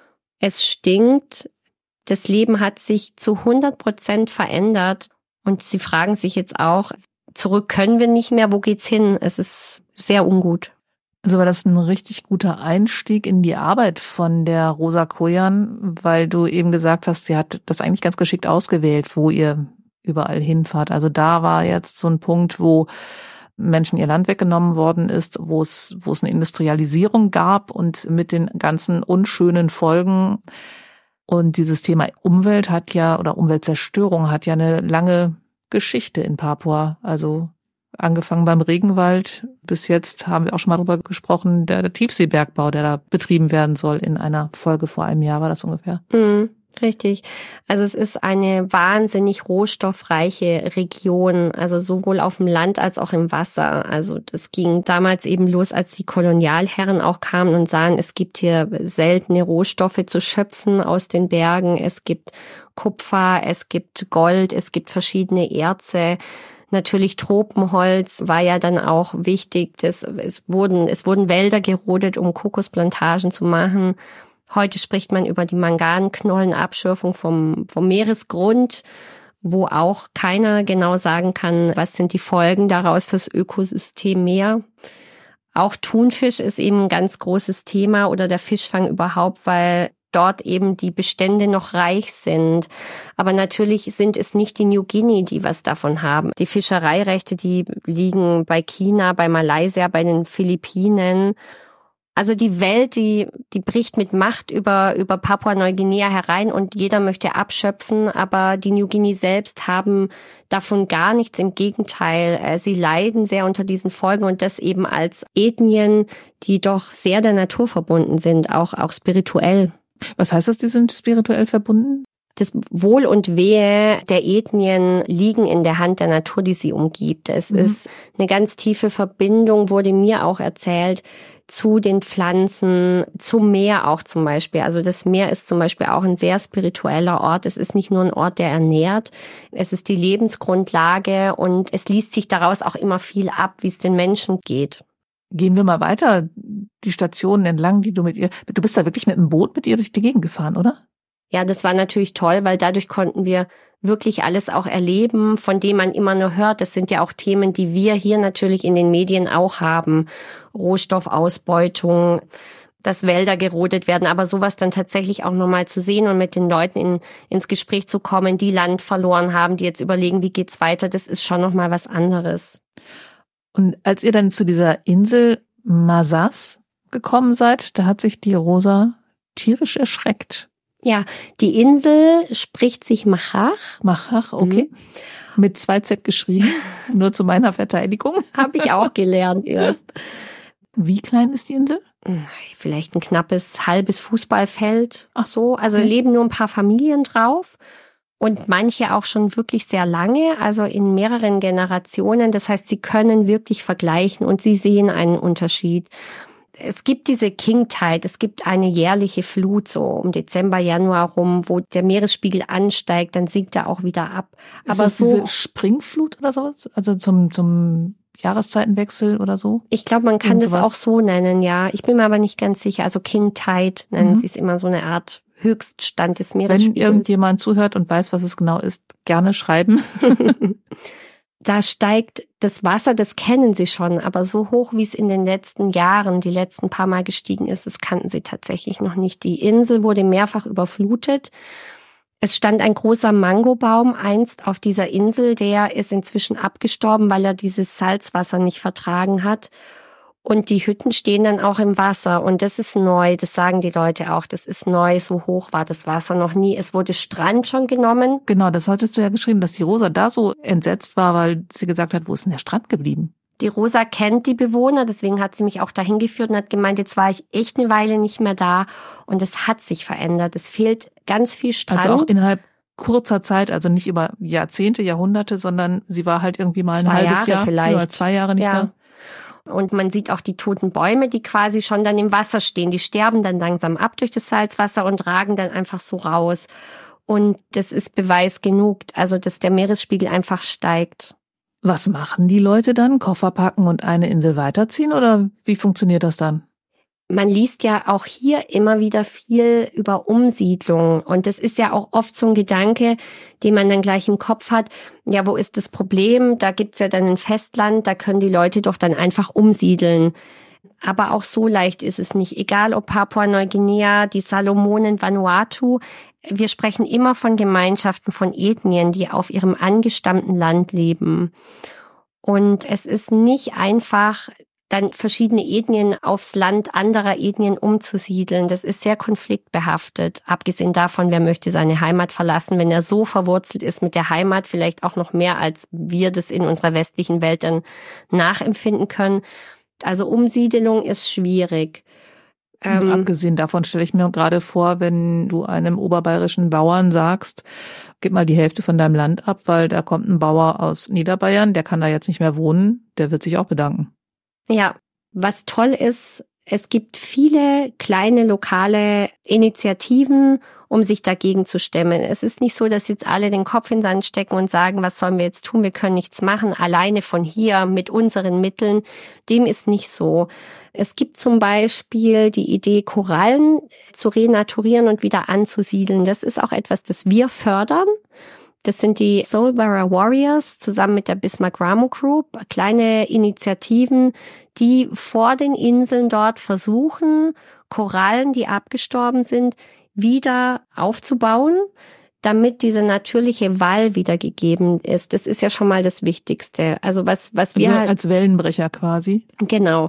Speaker 3: Es stinkt. Das Leben hat sich zu hundert Prozent verändert. Und sie fragen sich jetzt auch, zurück können wir nicht mehr, wo geht's hin? Es ist sehr ungut.
Speaker 2: Also war das ein richtig guter Einstieg in die Arbeit von der Rosa Kojan, weil du eben gesagt hast, sie hat das eigentlich ganz geschickt ausgewählt, wo ihr überall hinfahrt. Also da war jetzt so ein Punkt, wo Menschen ihr Land weggenommen worden ist, wo es, wo es eine Industrialisierung gab und mit den ganzen unschönen Folgen. Und dieses Thema Umwelt hat ja, oder Umweltzerstörung hat ja eine lange Geschichte in Papua. Also angefangen beim Regenwald, bis jetzt haben wir auch schon mal drüber gesprochen, der, der Tiefseebergbau, der da betrieben werden soll. In einer Folge vor einem Jahr war das ungefähr.
Speaker 3: Mhm. Richtig. Also es ist eine wahnsinnig rohstoffreiche Region, also sowohl auf dem Land als auch im Wasser. Also das ging damals eben los, als die Kolonialherren auch kamen und sahen, es gibt hier seltene Rohstoffe zu schöpfen aus den Bergen. Es gibt Kupfer, es gibt Gold, es gibt verschiedene Erze. Natürlich Tropenholz war ja dann auch wichtig. Das, es wurden, es wurden Wälder gerodet, um Kokosplantagen zu machen. Heute spricht man über die Manganknollenabschürfung vom, vom Meeresgrund, wo auch keiner genau sagen kann, was sind die Folgen daraus fürs Ökosystem Meer. Auch Thunfisch ist eben ein ganz großes Thema oder der Fischfang überhaupt, weil dort eben die Bestände noch reich sind. Aber natürlich sind es nicht die New Guinea, die was davon haben. Die Fischereirechte, die liegen bei China, bei Malaysia, bei den Philippinen. Also die Welt, die die bricht mit Macht über über Papua-Neuguinea herein und jeder möchte abschöpfen, aber die New Guinea selbst haben davon gar nichts. Im Gegenteil, sie leiden sehr unter diesen Folgen und das eben als Ethnien, die doch sehr der Natur verbunden sind, auch auch spirituell.
Speaker 2: Was heißt das, die sind spirituell verbunden?
Speaker 3: Das Wohl und Wehe der Ethnien liegen in der Hand der Natur, die sie umgibt. Es mhm. ist eine ganz tiefe Verbindung, wurde mir auch erzählt, zu den Pflanzen, zum Meer auch zum Beispiel. Also das Meer ist zum Beispiel auch ein sehr spiritueller Ort. Es ist nicht nur ein Ort, der ernährt. Es ist die Lebensgrundlage und es liest sich daraus auch immer viel ab, wie es den Menschen geht.
Speaker 2: Gehen wir mal weiter, die Stationen entlang, die du mit ihr, du bist da wirklich mit dem Boot mit ihr durch die Gegend gefahren, oder?
Speaker 3: Ja, das war natürlich toll, weil dadurch konnten wir wirklich alles auch erleben, von dem man immer nur hört. Das sind ja auch Themen, die wir hier natürlich in den Medien auch haben. Rohstoffausbeutung, dass Wälder gerodet werden, aber sowas dann tatsächlich auch nochmal zu sehen und mit den Leuten in, ins Gespräch zu kommen, die Land verloren haben, die jetzt überlegen, wie geht's weiter, das ist schon nochmal was anderes.
Speaker 2: Und als ihr dann zu dieser Insel Masas gekommen seid, da hat sich die Rosa tierisch erschreckt.
Speaker 3: Ja, die Insel spricht sich Machach.
Speaker 2: Machach, okay. Mhm. Mit zwei Z geschrieben, nur zu meiner Verteidigung.
Speaker 3: Habe ich auch gelernt erst.
Speaker 2: Wie klein ist die Insel?
Speaker 3: Vielleicht ein knappes halbes Fußballfeld.
Speaker 2: Ach so.
Speaker 3: Also
Speaker 2: okay.
Speaker 3: Leben nur ein paar Familien drauf. Und manche auch schon wirklich sehr lange, also in mehreren Generationen. Das heißt, sie können wirklich vergleichen und sie sehen einen Unterschied. Es gibt diese King Tide, es gibt eine jährliche Flut so um Dezember, Januar rum, wo der Meeresspiegel ansteigt, dann sinkt er auch wieder ab.
Speaker 2: Ist das so diese Springflut oder sowas? Also zum zum Jahreszeitenwechsel oder so?
Speaker 3: Ich glaube, man kann das auch so nennen, ja. Ich bin mir aber nicht ganz sicher. Also King Tide nennen mhm. sie es immer, so eine Art Höchststand des Meeresspiegels.
Speaker 2: Wenn irgendjemand zuhört und weiß, was es genau ist, gerne schreiben.
Speaker 3: Da steigt das Wasser, das kennen sie schon, aber so hoch, wie es in den letzten Jahren, die letzten paar Mal gestiegen ist, das kannten sie tatsächlich noch nicht. Die Insel wurde mehrfach überflutet. Es stand ein großer Mangobaum einst auf dieser Insel, der ist inzwischen abgestorben, weil er dieses Salzwasser nicht vertragen hat. Und die Hütten stehen dann auch im Wasser und das ist neu, das sagen die Leute auch, das ist neu, so hoch war das Wasser noch nie. Es wurde Strand schon genommen.
Speaker 2: Genau, das hattest du ja geschrieben, dass die Rosa da so entsetzt war, weil sie gesagt hat, wo ist denn der Strand geblieben?
Speaker 3: Die Rosa kennt die Bewohner, deswegen hat sie mich auch dahin geführt und hat gemeint, jetzt war ich echt eine Weile nicht mehr da und es hat sich verändert. Es fehlt ganz viel Strand.
Speaker 2: Also auch innerhalb kurzer Zeit, also nicht über Jahrzehnte, Jahrhunderte, sondern sie war halt irgendwie mal ein
Speaker 3: zwei
Speaker 2: halbes
Speaker 3: Jahre
Speaker 2: Jahr
Speaker 3: vielleicht.
Speaker 2: oder zwei Jahre nicht
Speaker 3: ja.
Speaker 2: da.
Speaker 3: Und man sieht auch die toten Bäume, die quasi schon dann im Wasser stehen. Die sterben dann langsam ab durch das Salzwasser und ragen dann einfach so raus. Und das ist Beweis genug, also dass der Meeresspiegel einfach steigt.
Speaker 2: Was machen die Leute dann? Koffer packen und eine Insel weiterziehen oder wie funktioniert das dann?
Speaker 3: Man liest ja auch hier immer wieder viel über Umsiedlung. Und das ist ja auch oft so ein Gedanke, den man dann gleich im Kopf hat. Ja, wo ist das Problem? Da gibt's ja dann ein Festland, da können die Leute doch dann einfach umsiedeln. Aber auch so leicht ist es nicht. Egal ob Papua-Neuguinea, die Salomonen, Vanuatu. Wir sprechen immer von Gemeinschaften, von Ethnien, die auf ihrem angestammten Land leben. Und es ist nicht einfach, dann verschiedene Ethnien aufs Land anderer Ethnien umzusiedeln. Das ist sehr konfliktbehaftet. Abgesehen davon, wer möchte seine Heimat verlassen, wenn er so verwurzelt ist mit der Heimat, vielleicht auch noch mehr, als wir das in unserer westlichen Welt dann nachempfinden können. Also Umsiedelung ist schwierig.
Speaker 2: Und ähm, abgesehen davon stelle ich mir gerade vor, wenn du einem oberbayerischen Bauern sagst, gib mal die Hälfte von deinem Land ab, weil da kommt ein Bauer aus Niederbayern, der kann da jetzt nicht mehr wohnen, der wird sich auch bedanken.
Speaker 3: Ja, was toll ist, es gibt viele kleine lokale Initiativen, um sich dagegen zu stemmen. Es ist nicht so, dass jetzt alle den Kopf in den Sand stecken und sagen, was sollen wir jetzt tun? Wir können nichts machen, alleine von hier mit unseren Mitteln. Dem ist nicht so. Es gibt zum Beispiel die Idee, Korallen zu renaturieren und wieder anzusiedeln. Das ist auch etwas, das wir fördern. Das sind die Solwara Warriors zusammen mit der Bismarck Ramu Group, kleine Initiativen, die vor den Inseln dort versuchen, Korallen, die abgestorben sind, wieder aufzubauen, damit dieser natürliche Wall wieder gegeben ist. Das ist ja schon mal das Wichtigste. Also was was wir
Speaker 2: also
Speaker 3: halt,
Speaker 2: als Wellenbrecher quasi.
Speaker 3: Genau,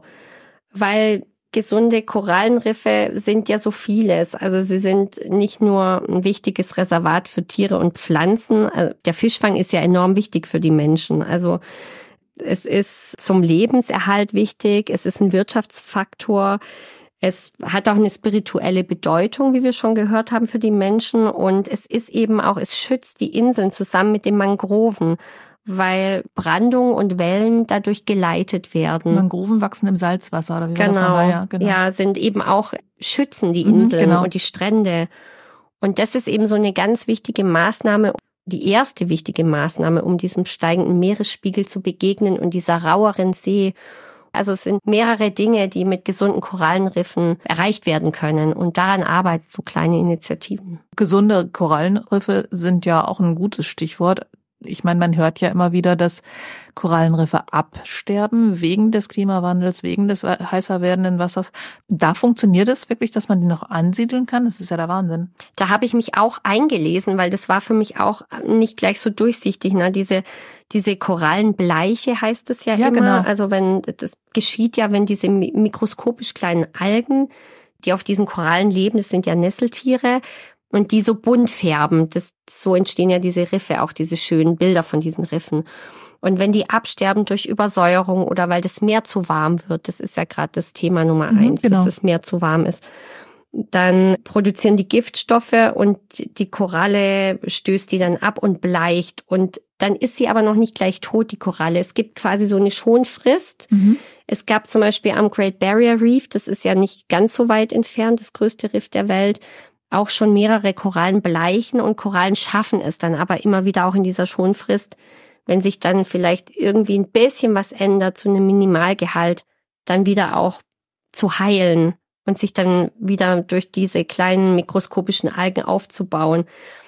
Speaker 3: weil gesunde Korallenriffe sind ja so vieles. Also sie sind nicht nur ein wichtiges Reservat für Tiere und Pflanzen. Also der Fischfang ist ja enorm wichtig für die Menschen. Also es ist zum Lebenserhalt wichtig. Es ist ein Wirtschaftsfaktor. Es hat auch eine spirituelle Bedeutung, wie wir schon gehört haben, für die Menschen. Und es ist eben auch, es schützt die Inseln zusammen mit den Mangroven, weil Brandung und Wellen dadurch geleitet werden.
Speaker 2: Mangroven wachsen im Salzwasser, oder wie
Speaker 3: genau.
Speaker 2: war das nochmal? Ja, genau.
Speaker 3: Ja, sind eben auch, schützen die Inseln
Speaker 2: mhm, genau.
Speaker 3: und die Strände. Und das ist eben so eine ganz wichtige Maßnahme, die erste wichtige Maßnahme, um diesem steigenden Meeresspiegel zu begegnen und dieser raueren See. Also es sind mehrere Dinge, die mit gesunden Korallenriffen erreicht werden können. Und daran arbeiten so kleine Initiativen.
Speaker 2: Gesunde Korallenriffe sind ja auch ein gutes Stichwort. Ich meine, man hört ja immer wieder, dass Korallenriffe absterben wegen des Klimawandels, wegen des heißer werdenden Wassers. Da funktioniert es wirklich, dass man die noch ansiedeln kann? Das ist ja der Wahnsinn.
Speaker 3: Da habe ich mich auch eingelesen, weil das war für mich auch nicht gleich so durchsichtig. Ne? Diese diese Korallenbleiche heißt es ja, ja immer. Genau. Also wenn das geschieht ja, wenn diese mikroskopisch kleinen Algen, die auf diesen Korallen leben, das sind ja Nesseltiere, und die so bunt färben. Das, so entstehen ja diese Riffe, auch diese schönen Bilder von diesen Riffen. Und wenn die absterben durch Übersäuerung oder weil das Meer zu warm wird, das ist ja gerade das Thema Nummer mhm, eins, genau. dass das Meer zu warm ist, dann produzieren die Giftstoffe und die Koralle stößt die dann ab und bleicht. Und dann ist sie aber noch nicht gleich tot, die Koralle. Es gibt quasi so eine Schonfrist. Mhm. Es gab zum Beispiel am Great Barrier Reef, das ist ja nicht ganz so weit entfernt, das größte Riff der Welt, auch schon mehrere Korallen bleichen und Korallen schaffen es dann aber immer wieder auch in dieser Schonfrist, wenn sich dann vielleicht irgendwie ein bisschen was ändert zu einem Minimalgehalt, dann wieder auch zu heilen und sich dann wieder durch diese kleinen mikroskopischen Algen aufzubauen.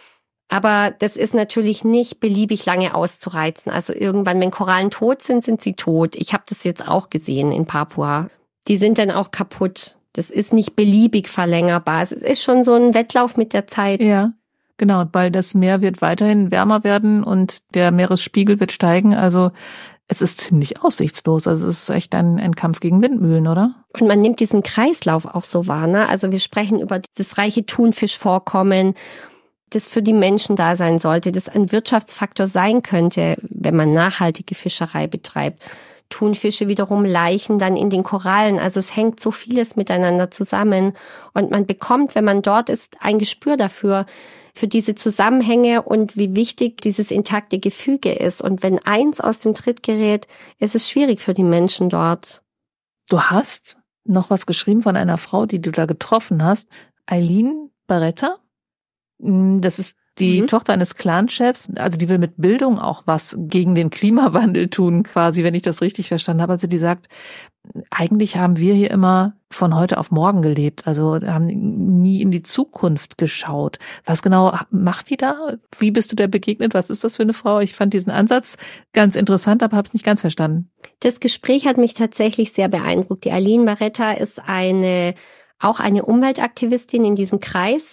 Speaker 3: Aber das ist natürlich nicht beliebig lange auszureizen. Also irgendwann, wenn Korallen tot sind, sind sie tot. Ich habe das jetzt auch gesehen in Papua. Die sind dann auch kaputt. Das ist nicht beliebig verlängerbar. Es ist schon so ein Wettlauf mit der Zeit.
Speaker 2: Ja, genau, weil das Meer wird weiterhin wärmer werden und der Meeresspiegel wird steigen. Also es ist ziemlich aussichtslos. Also es ist echt ein, ein Kampf gegen Windmühlen, oder?
Speaker 3: Und man nimmt diesen Kreislauf auch so wahr, ne? Also wir sprechen über dieses reiche Thunfischvorkommen, das für die Menschen da sein sollte, das ein Wirtschaftsfaktor sein könnte, wenn man nachhaltige Fischerei betreibt. Thunfische wiederum laichen dann in den Korallen. Also es hängt so vieles miteinander zusammen. Und man bekommt, wenn man dort ist, ein Gespür dafür, für diese Zusammenhänge und wie wichtig dieses intakte Gefüge ist. Und wenn eins aus dem Tritt gerät, ist es schwierig für die Menschen dort.
Speaker 2: Du hast noch was geschrieben von einer Frau, die du da getroffen hast. Eileen Barretta. Das ist die
Speaker 3: mhm.
Speaker 2: Tochter eines Clanchefs, also die will mit Bildung auch was gegen den Klimawandel tun, quasi, wenn ich das richtig verstanden habe. Also die sagt, eigentlich haben wir hier immer von heute auf morgen gelebt, also haben nie in die Zukunft geschaut. Was genau macht die da? Wie bist du der begegnet? Was ist das für eine Frau? Ich fand diesen Ansatz ganz interessant, aber habe es nicht ganz verstanden.
Speaker 3: Das Gespräch hat mich tatsächlich sehr beeindruckt. Die Aline Barretta ist eine, auch eine Umweltaktivistin in diesem Kreis,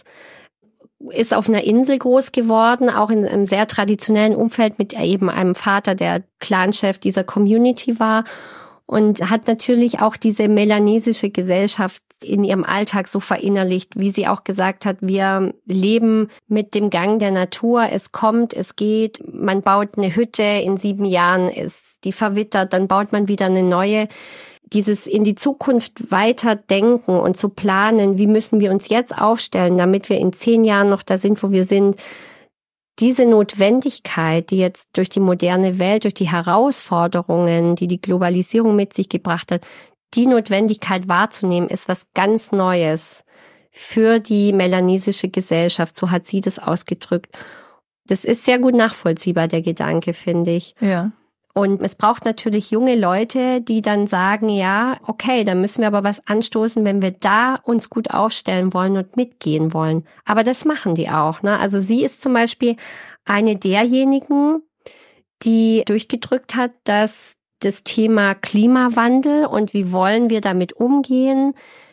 Speaker 3: ist auf einer Insel groß geworden, auch in einem sehr traditionellen Umfeld mit eben einem Vater, der Clanchef dieser Community war. Und hat natürlich auch diese melanesische Gesellschaft in ihrem Alltag so verinnerlicht, wie sie auch gesagt hat, wir leben mit dem Gang der Natur, es kommt, es geht, man baut eine Hütte, in sieben Jahren ist die verwittert, dann baut man wieder eine neue. Dieses in die Zukunft weiter denken und zu planen, wie müssen wir uns jetzt aufstellen, damit wir in zehn Jahren noch da sind, wo wir sind. Diese Notwendigkeit, die jetzt durch die moderne Welt, durch die Herausforderungen, die die Globalisierung mit sich gebracht hat, die Notwendigkeit wahrzunehmen, ist was ganz Neues für die melanesische Gesellschaft. So hat sie das ausgedrückt. Das ist sehr gut nachvollziehbar, der Gedanke, finde ich.
Speaker 2: Ja.
Speaker 3: Und es braucht natürlich junge Leute, die dann sagen, ja, okay, dann müssen wir aber was anstoßen, wenn wir da uns gut aufstellen wollen und mitgehen wollen. Aber das machen die auch, ne? Also sie ist zum Beispiel eine derjenigen, die durchgedrückt hat, dass das Thema Klimawandel und wie wollen wir damit umgehen,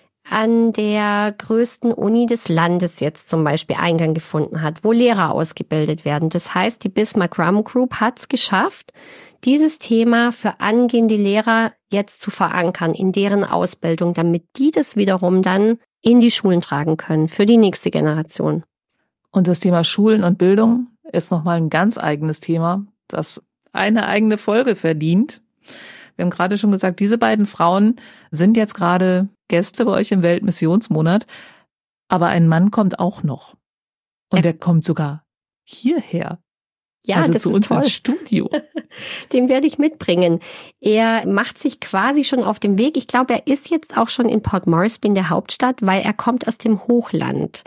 Speaker 3: an der größten Uni des Landes jetzt zum Beispiel Eingang gefunden hat, wo Lehrer ausgebildet werden. Das heißt, die Bismarck-Rum Group hat es geschafft, dieses Thema für angehende Lehrer jetzt zu verankern in deren Ausbildung, damit die das wiederum dann in die Schulen tragen können für die nächste Generation.
Speaker 2: Und das Thema Schulen und Bildung ist nochmal ein ganz eigenes Thema, das eine eigene Folge verdient. Wir haben gerade schon gesagt, diese beiden Frauen sind jetzt gerade Gäste bei euch im Weltmissionsmonat, aber ein Mann kommt auch noch. Und ja. Der kommt sogar hierher.
Speaker 3: Ja,
Speaker 2: also
Speaker 3: das
Speaker 2: zu
Speaker 3: ist
Speaker 2: uns
Speaker 3: toll.
Speaker 2: ins Studio.
Speaker 3: Den werde ich mitbringen. Er macht sich quasi schon auf dem Weg. Ich glaube, er ist jetzt auch schon in Port Moresby in der Hauptstadt, weil er kommt aus dem Hochland.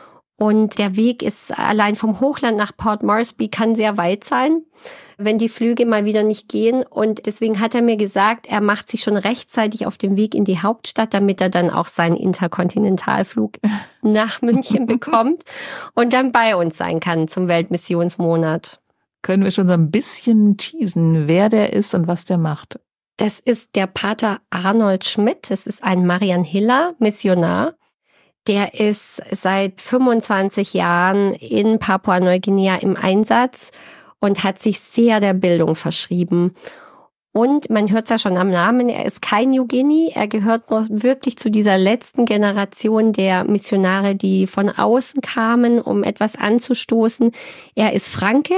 Speaker 3: Und der Weg ist allein vom Hochland nach Port Moresby kann sehr weit sein, wenn die Flüge mal wieder nicht gehen. Und deswegen hat er mir gesagt, er macht sich schon rechtzeitig auf den Weg in die Hauptstadt, damit er dann auch seinen Interkontinentalflug nach München bekommt und dann bei uns sein kann zum Weltmissionsmonat.
Speaker 2: Können wir schon so ein bisschen teasen, wer der ist und was der macht?
Speaker 3: Das ist der Pater Arnold Schmidt. Das ist ein Marianhiller Missionar. Der ist seit fünfundzwanzig Jahren in Papua-Neuguinea im Einsatz und hat sich sehr der Bildung verschrieben. Und man hört es ja schon am Namen, er ist kein Yogini, er gehört noch wirklich zu dieser letzten Generation der Missionare, die von außen kamen, um etwas anzustoßen. Er ist Franke.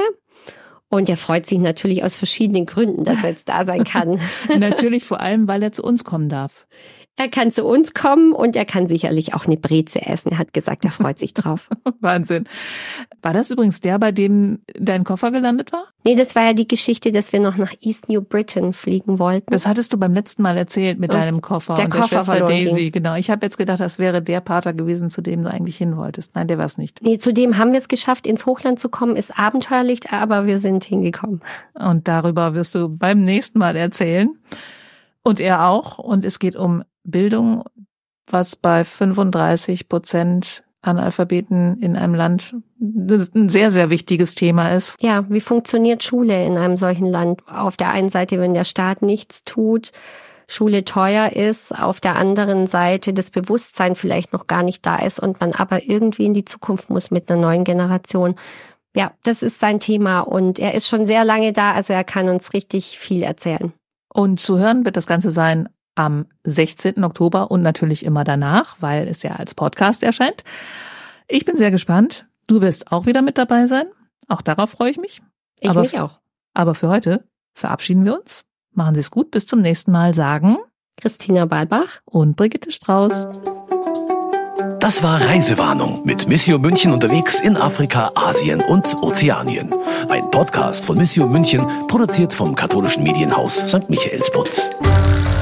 Speaker 3: Und er freut sich natürlich aus verschiedenen Gründen, dass er jetzt da sein kann.
Speaker 2: Natürlich vor allem, weil er zu uns kommen darf.
Speaker 3: Er kann zu uns kommen und er kann sicherlich auch eine Breze essen. Er hat gesagt, er freut sich drauf.
Speaker 2: Wahnsinn. War das übrigens der, bei dem dein Koffer gelandet war?
Speaker 3: Nee, das war ja die Geschichte, dass wir noch nach East New Britain fliegen wollten.
Speaker 2: Das hattest du beim letzten Mal erzählt mit und deinem Koffer
Speaker 3: der
Speaker 2: und
Speaker 3: Koffer
Speaker 2: der Schwester Daisy.
Speaker 3: ging.
Speaker 2: Genau. Ich habe jetzt gedacht, das wäre der Pater gewesen, zu dem du eigentlich hin wolltest. Nein, der war es nicht.
Speaker 3: Nee, zu dem haben wir es geschafft, ins Hochland zu kommen. Ist abenteuerlich, aber wir sind hingekommen.
Speaker 2: Und darüber wirst du beim nächsten Mal erzählen. Und er auch. Und es geht um Bildung, was bei fünfunddreißig Prozent Analphabeten in einem Land ein sehr, sehr wichtiges Thema ist.
Speaker 3: Ja, wie funktioniert Schule in einem solchen Land? Auf der einen Seite, wenn der Staat nichts tut, Schule teuer ist, auf der anderen Seite das Bewusstsein vielleicht noch gar nicht da ist und man aber irgendwie in die Zukunft muss mit einer neuen Generation. Ja, das ist sein Thema und er ist schon sehr lange da, also er kann uns richtig viel erzählen.
Speaker 2: Und zu hören wird das Ganze sein am sechzehnten Oktober und natürlich immer danach, weil es ja als Podcast erscheint. Ich bin sehr gespannt. Du wirst auch wieder mit dabei sein. Auch darauf freue ich mich.
Speaker 3: Ich
Speaker 2: aber,
Speaker 3: mich auch.
Speaker 2: Aber für heute verabschieden wir uns. Machen Sie es gut. Bis zum nächsten Mal, sagen
Speaker 3: Christina Balbach
Speaker 2: und Brigitte Strauß.
Speaker 1: Das war Reisewarnung mit Missio München unterwegs in Afrika, Asien und Ozeanien. Ein Podcast von Missio München, produziert vom katholischen Medienhaus Sankt Michaelsbund.